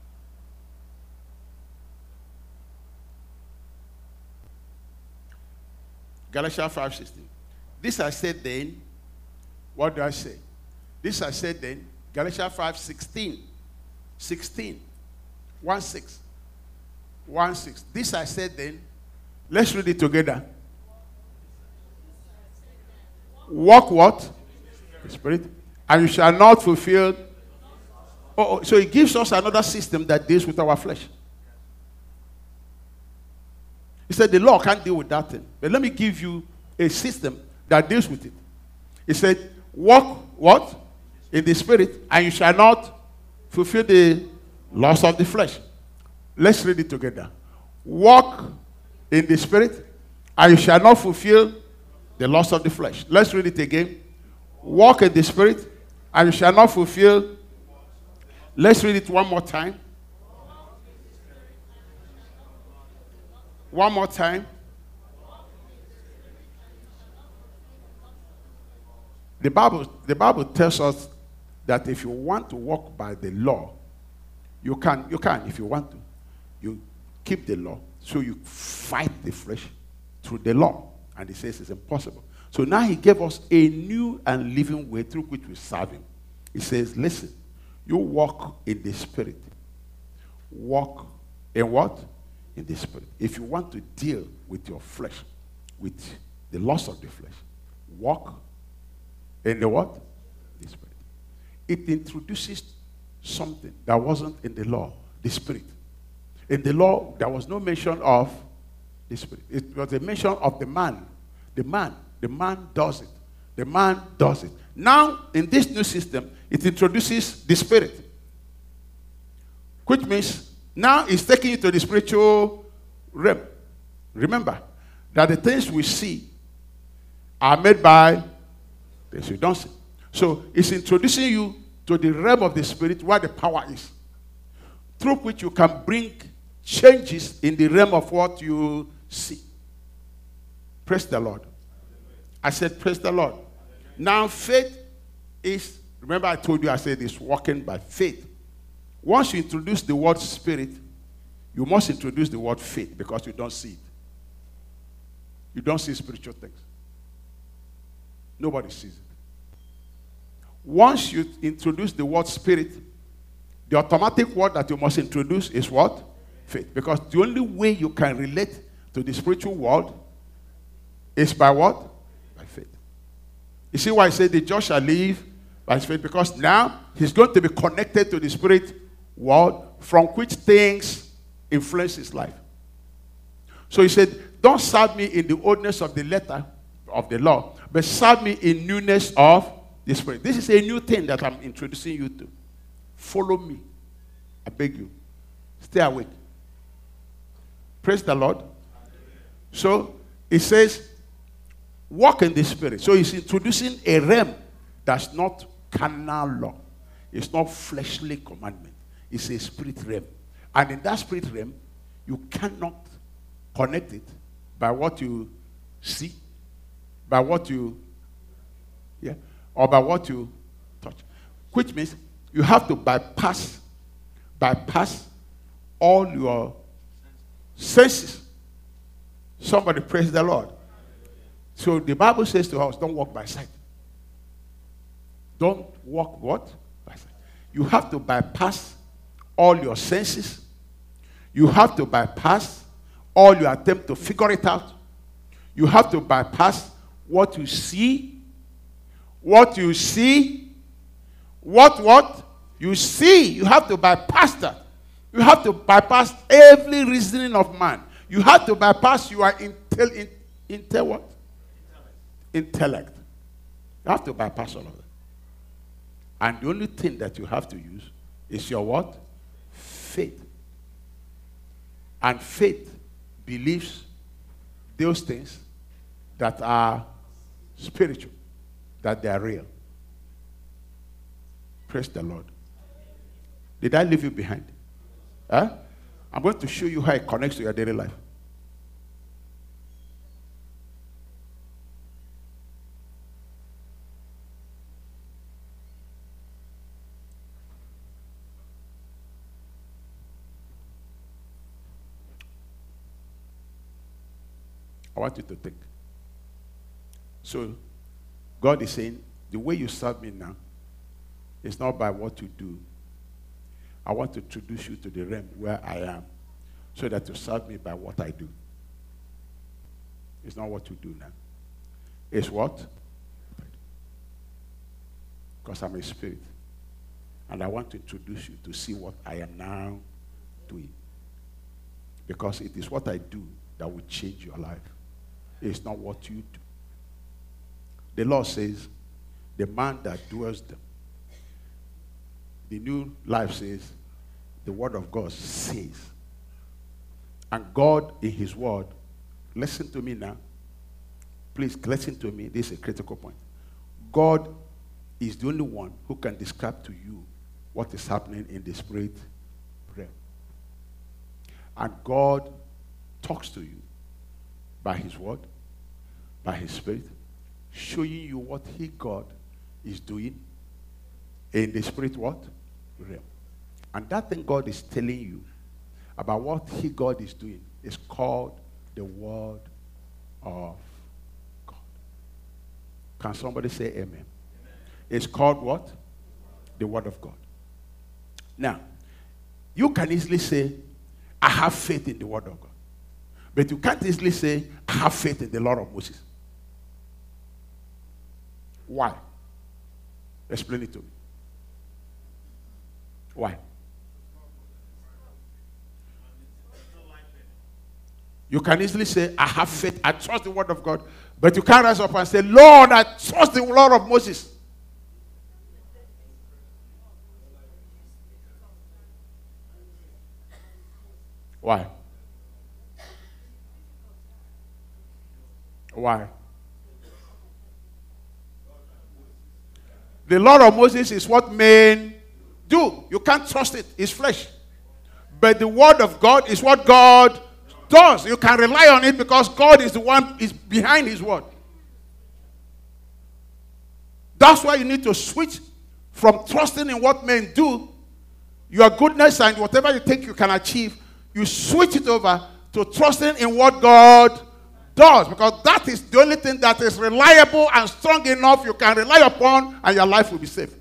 Galatians five sixteen. This I said then. What do I say? This I said then. Galatians five sixteen. sixteen. one six. one six. This I said then. Let's read it together. Walk what? The Spirit. And you shall not fulfill. Oh, oh, so it gives us another system that deals with our flesh. He said the law can't deal with that thing. But let me give you a system that deals with it. He said, walk what? In the Spirit, and you shall not fulfill the lust of the flesh. Let's read it together. Walk in the Spirit, and you shall not fulfill the lust of the flesh. Let's read it again. Walk in the Spirit, and you shall not fulfill. Let's read it one more time. One more time. The Bible, the Bible tells us that if you want to walk by the law, you can, you can if you want to. You keep the law, so you fight the flesh through the law. And he says it's impossible. So now he gave us a new and living way through which we serve him. He says, listen, you walk in the spirit. Walk in what? In the spirit. If you want to deal with your flesh, with the loss of the flesh, walk in the what? The spirit. It introduces something that wasn't in the law, the spirit. In the law, there was no mention of the spirit. It was a mention of the man. The man. The man does it. The man does it. Now, in this new system, it introduces the spirit. Which means, now it's taking you to the spiritual realm. Remember, that the things we see are made by things we don't see. So, it's introducing you to the realm of the spirit where the power is. Through which you can bring changes in the realm of what you see. Praise the Lord. I said, praise the Lord. Now, faith is, remember I told you, I said it's walking by faith. Once you introduce the word spirit, you must introduce the word faith because you don't see it. You don't see spiritual things. Nobody sees it. Once you introduce the word spirit, the automatic word that you must introduce is what? Faith. Because the only way you can relate to the spiritual world is by what? By faith. You see why I say the just shall live by his faith? Because now he's going to be connected to the spirit world from which things influence his life. So he said, don't serve me in the oldness of the letter of the law, but serve me in newness of the spirit. This is a new thing that I'm introducing you to. Follow me. I beg you. Stay awake. Praise the Lord. So, it says, walk in the spirit. So, he's introducing a realm that's not carnal law. It's not fleshly commandment. It's a spirit realm. And in that spirit realm, you cannot connect it by what you see, by what you, yeah, or by what you touch. Which means you have to bypass, bypass all your senses. Somebody praise the Lord. So the Bible says to us, don't walk by sight. Don't walk what? By sight. You have to bypass all your senses. You have to bypass all your attempt to figure it out. You have to bypass what you see. What you see. What, what? You see. You have to bypass that. You have to bypass every reasoning of man. You have to bypass your intel, in, intel what? Intellect. You have to bypass all of that. And the only thing that you have to use is your what? Faith. And faith believes those things that are spiritual, that they are real. Praise the Lord. Did I leave you behind? Huh? I'm going to show you how it connects to your daily life. I want you to think. So, God is saying, the way you serve me now is not by what you do. I want to introduce you to the realm where I am so that you serve me by what I do. It's not what you do now. It's what? Because I'm a spirit. And I want to introduce you to see what I am now doing. Because it is what I do that will change your life. It's not what you do. The law says, the man that does them. The New Life says, the word of God says. And God in his word, listen to me now. Please listen to me. This is a critical point. God is the only one who can describe to you what is happening in the spirit realm. And God talks to you by his word, by his spirit, showing you what he, God, is doing in the spirit what? Realm. And that thing God is telling you about what he, God, is doing is called the word of God. Can somebody say amen? Amen. It's called what? The word of God. Now, you can easily say, I have faith in the word of God. But you can't easily say, I have faith in the Lord of Moses. Why? Explain it to me. Why? You can easily say, I have faith, I trust the word of God. But you can't rise up and say, Lord, I trust the Lord of Moses. Why? Why? The Lord of Moses is what men do. You can't trust it. It's flesh. But the word of God is what God does. You can rely on it because God is the one is behind his word. That's why you need to switch from trusting in what men do, your goodness and whatever you think you can achieve, you switch it over to trusting in what God does, because that is the only thing that is reliable and strong enough you can rely upon, and your life will be safe.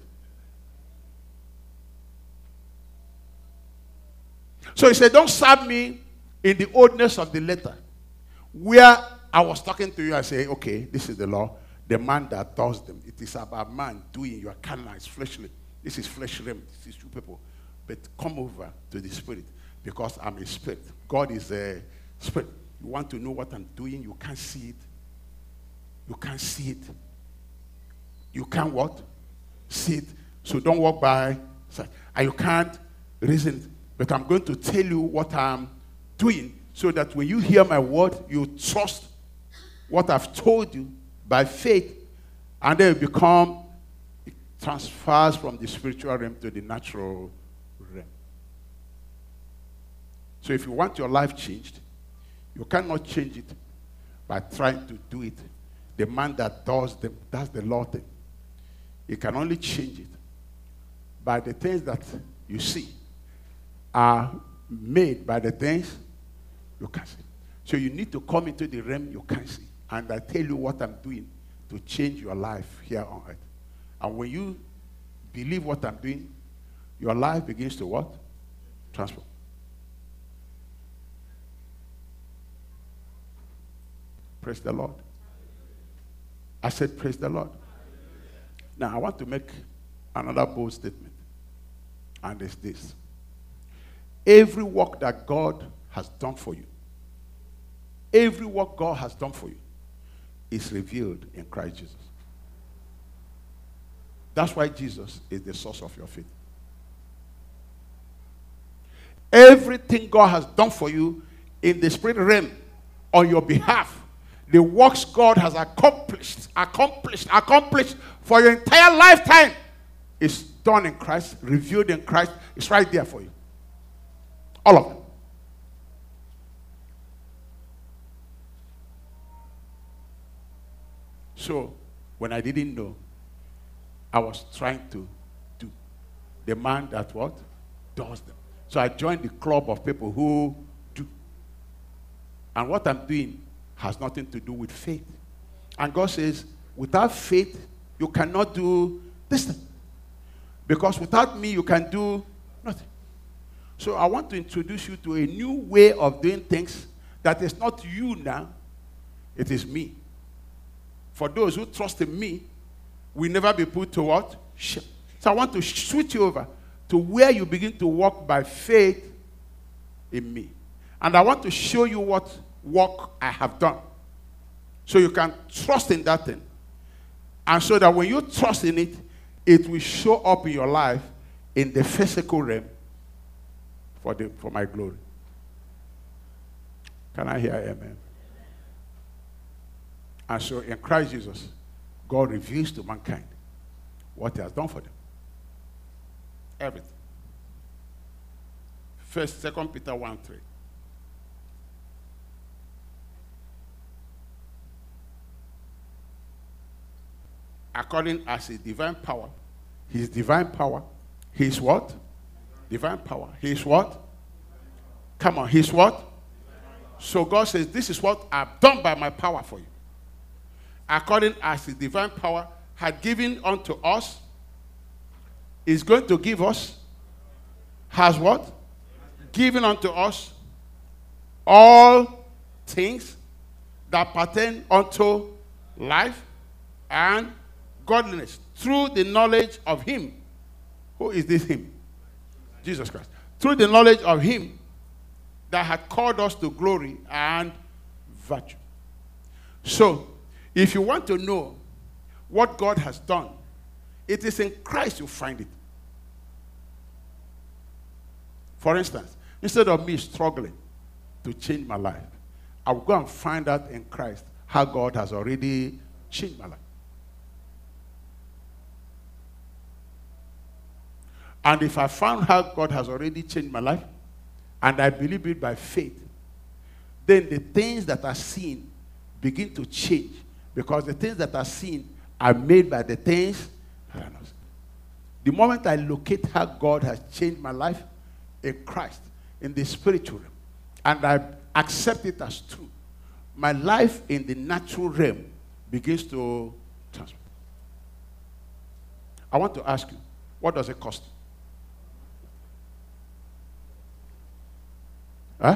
So he said, don't serve me in the oldness of the letter, where I was talking to you, I say, okay, this is the law. The man that does them, it is about man doing, your carnal, it's fleshly. This is flesh realm, this is you people. But come over to the spirit, because I'm a spirit. God is a spirit. You want to know what I'm doing, you can't see it. You can't see it. You can't what? See it. So don't walk by sight. And you can't reason it. But I'm going to tell you what I'm doing, so that when you hear my word, you trust what I've told you by faith, and then it become, it transfers from the spiritual realm to the natural realm. So if you want your life changed, you cannot change it by trying to do it. The man that does them, that's the law thing. You can only change it by the things that you see are made by the things you can see. So you need to come into the realm you can see. And I tell you what I'm doing to change your life here on earth. And when you believe what I'm doing, your life begins to what? Transform. Praise the Lord. I said, praise the Lord. Now, I want to make another bold statement. And it's this. Every work that God has done for you, every work God has done for you, is revealed in Christ Jesus. That's why Jesus is the source of your faith. Everything God has done for you in the spirit realm on your behalf, the works God has accomplished, accomplished, accomplished for your entire lifetime is done in Christ, revealed in Christ. It's right there for you. All of them. So, when I didn't know, I was trying to do the man that what? Does them. So I joined the club of people who do. And what I'm doing has nothing to do with faith. And God says, without faith, you cannot do this thing. Because without me, you can do nothing. So I want to introduce you to a new way of doing things that is not you now, it is me. For those who trust in me, will never be put to what? Shame. So I want to switch you over to where you begin to walk by faith in me. And I want to show you what work I have done. So you can trust in that thing. And so that when you trust in it, it will show up in your life in the physical realm for, the, for my glory. Can I hear amen? And so in Christ Jesus, God reveals to mankind what he has done for them. Everything. First, Second Peter one three. according as his divine power. His divine power. His what? Divine power. His what? Come on, his what? So God says, this is what I've done by my power for you. According as his divine power had given unto us, is going to give us, has what? Given unto us all things that pertain unto life and godliness through the knowledge of him. Who is this him? Jesus Christ. Through the knowledge of him that had called us to glory and virtue. So, if you want to know what God has done, it is in Christ you find it. For instance, instead of me struggling to change my life, I will go and find out in Christ how God has already changed my life. And if I found how God has already changed my life, and I believe it by faith, then the things that are seen begin to change. Because the things that are seen are made by the things that are not seen. The moment I locate how God has changed my life in Christ, in the spiritual realm, and I accept it as true, my life in the natural realm begins to transform. I want to ask you, what does it cost? Huh?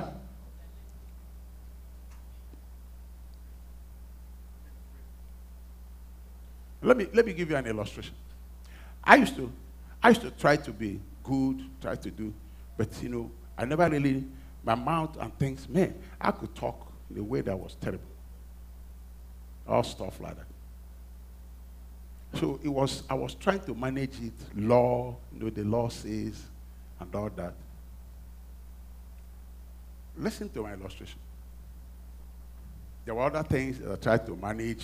Let me, let me give you an illustration. I used to, I used to try to be good, try to do, but you know, I never really, my mouth and things, man, I could talk in a way that was terrible. All stuff like that. So it was, I was trying to manage it, law, you know, the law says, and all that. Listen to my illustration. There were other things that I tried to manage,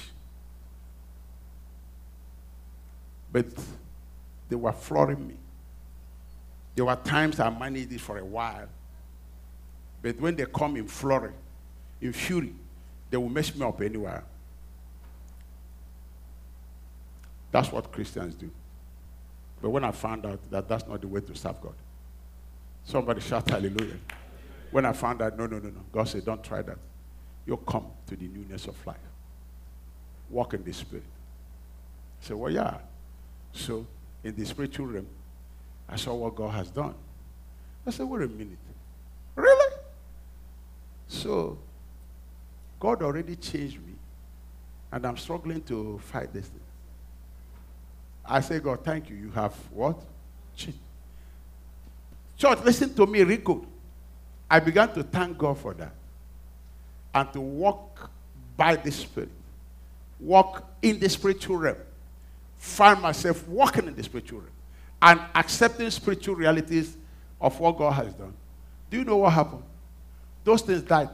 but they were flooring me. There were times I managed it for a while, but when they come in flurry, in fury, they will mess me up anywhere. That's what Christians do. But when I found out that that's not the way to serve God, somebody shout hallelujah. When I found out, no, no, no, no. God said, don't try that. You'll come to the newness of life. Walk in the Spirit. I said, well, yeah. So, in the spiritual realm, I saw what God has done. I said, wait a minute. Really? So, God already changed me, and I'm struggling to fight this thing. I say, God, thank you. You have what? Changed. Church, listen to me real good. I began to thank God for that. And to walk by the Spirit. Walk in the spiritual realm. Find myself walking in the spiritual realm. And accepting spiritual realities of what God has done. Do you know what happened? Those things died.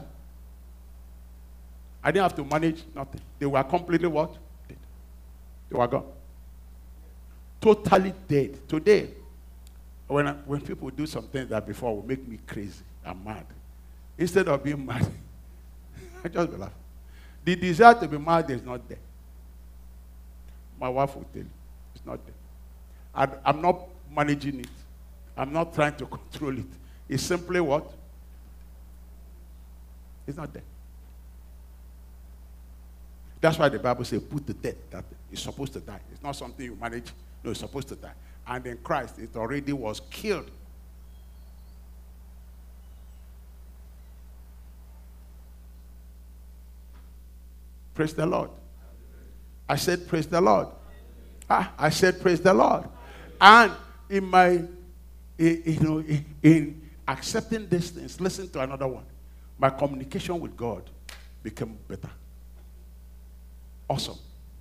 I didn't have to manage nothing. They were completely what? Dead. They were gone. Totally dead. Today, when, I, when people do some things that before would make me crazy, I'm mad. Instead of being mad, I just be laughing. The desire to be mad is not there. My wife will tell you, it's not there. I, I'm not managing it. I'm not trying to control it. It's simply what? It's not there. That's why the Bible says, put to death that it's supposed to die. It's not something you manage. No, it's supposed to die. And in Christ, it already was killed. Praise the Lord. I said, praise the Lord. Ah, I said, praise the Lord. And in my, you know, in, in accepting these things, listen to another one. My communication with God became better. Awesome.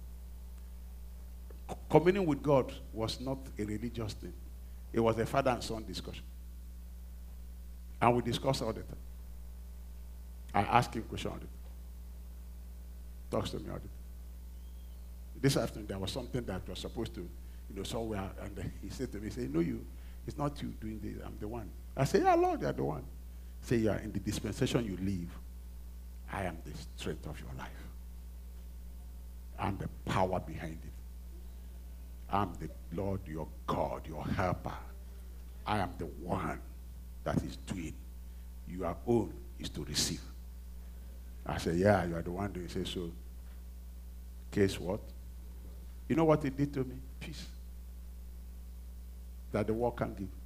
Communing with God was not a religious thing. It was a father and son discussion. And we discuss all the time. I ask him questions all the time. Talks to me all the time. This afternoon, there was something that was supposed to, you know, somewhere, and he said to me, he said, no, you, it's not you doing this, I'm the one. I said, yeah, Lord, you're the one. He said, yeah, in the dispensation you live, I am the strength of your life. I'm the power behind it. I'm the Lord your God, your helper. I am the one that is doing. Your own is to receive. I said, yeah, you are the one doing. He said, so, case what? You know what he did to me? Peace. That the world can't give.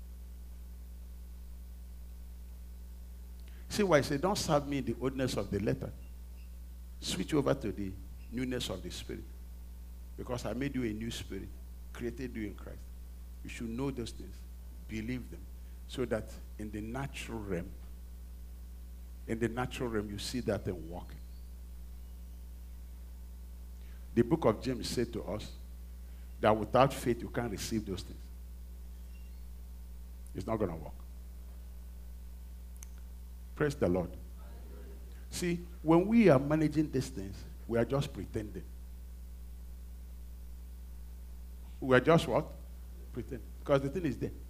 See why I say, don't serve me in the oldness of the letter. Switch over to the newness of the spirit. Because I made you a new spirit, created you in Christ. You should know those things, believe them, so that in the natural realm, in the natural realm, you see that and walk. The book of James said to us that without faith, you can't receive those things. It's not going to work. Praise the Lord. See, when we are managing these things, we are just pretending. We are just what? Pretending. Because the thing is there.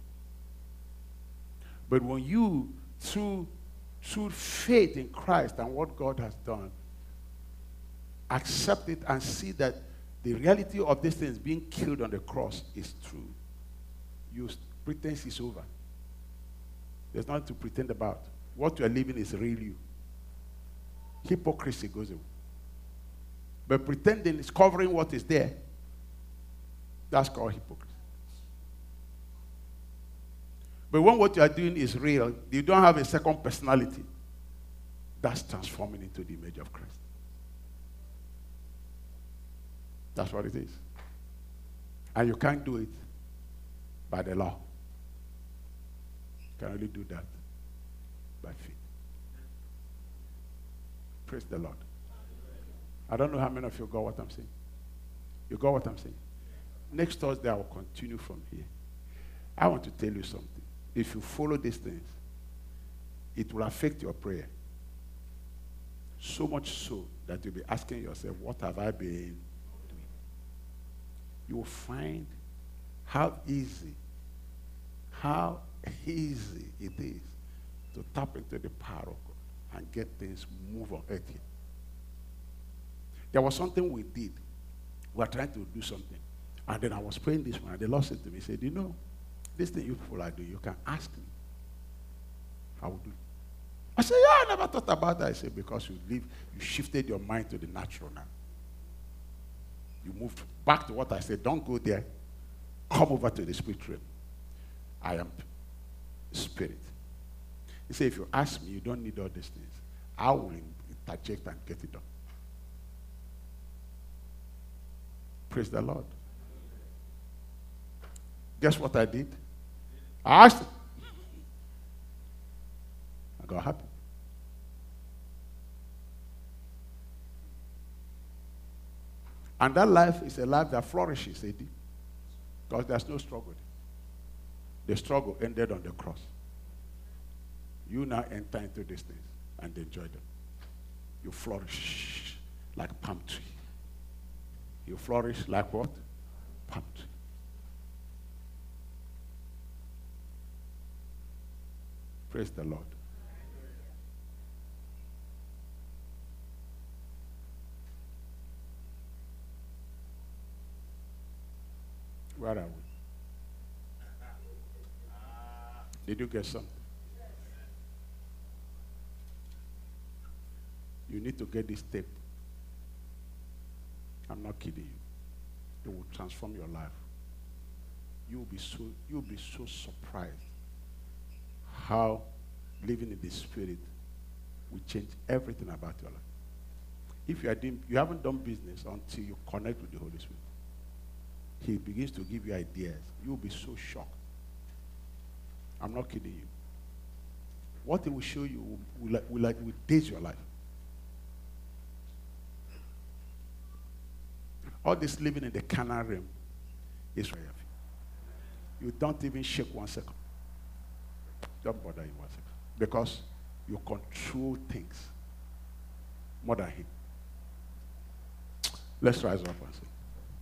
But when you, through, through faith in Christ and what God has done, accept it and see that the reality of these things being killed on the cross is true, you pretense is over. There's nothing to pretend about. What you are living is real you. Hypocrisy goes away. But pretending is covering what is there. That's called hypocrisy. But when what you are doing is real, you don't have a second personality. That's transforming into the image of Christ. That's what it is. And you can't do it by the law. You can only do that by faith. Praise the Lord. I don't know how many of you got what I'm saying. You got what I'm saying? Next Thursday, I will continue from here. I want to tell you something. If you follow these things, it will affect your prayer. So much so that you'll be asking yourself, what have I been doing? You will find how easy, how easy it is to tap into the power of God and get things move on earth here. There was something we did. We were trying to do something. And then I was praying this one, and the Lord said to me, he said, you know, this thing you people are doing, you can ask me. I will do it. I said, yeah, I never thought about that. I said, because you live, you shifted your mind to the natural now. You moved back to what I said. Don't go there. Come over to the spirit realm. I am spirit. He said, if you ask me, you don't need all these things. I will interject and get it done. Praise the Lord. Guess what I did? I asked him. I got happy. And that life is a life that flourishes, Eddie. Because there's no struggle. The struggle ended on the cross. You now enter into these things and enjoy them. You flourish like palm tree. You flourish like what? Palm tree. Praise the Lord. Where are we? Did you get something? You need to get this tape. I'm not kidding you. It will transform your life. You'll be so, you'll be so surprised how living in the Spirit will change everything about your life. If you are doing, you haven't done business until you connect with the Holy Spirit. He begins to give you ideas. You'll be so shocked. I'm not kidding you. What he will show you will, will, will, like, will daze your life. All this living in the carnal realm is very heavy. You don't even shake one second. Don't bother you one second. Because you control things more than him. Let's rise up and say.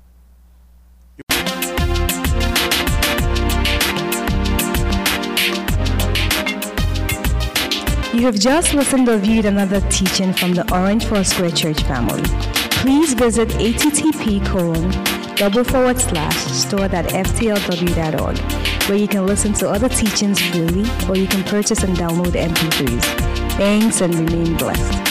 You have just listened or viewed another teaching from the Orange Foursquare Church family. Please visit http colon double forward slash store dot f t l w dot org, where you can listen to other teachings freely, or you can purchase and download M P threes. Thanks and remain blessed.